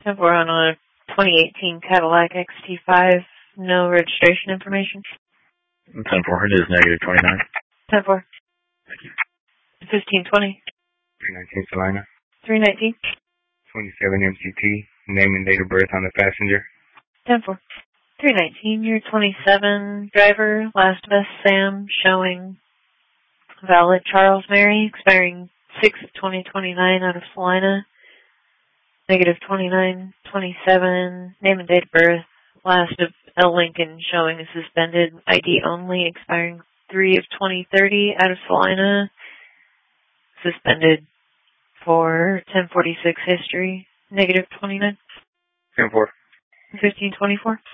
We're on a 2018 Cadillac XT5, no registration information. 10-4, it is negative 29. 10-4. 1520. 319 Salina. 319. 27 MCT, name and date of birth on the passenger. 10-4. 319, you're 27, driver, last of us, Sam, showing valid Charles Mary, expiring 6/2029 out of Salina. Negative 2927, name and date of birth, last of L. Lincoln, showing a suspended ID only, expiring 3/2030 out of Salina. Suspended for 1046 history, negative 29. 10-4. 1524.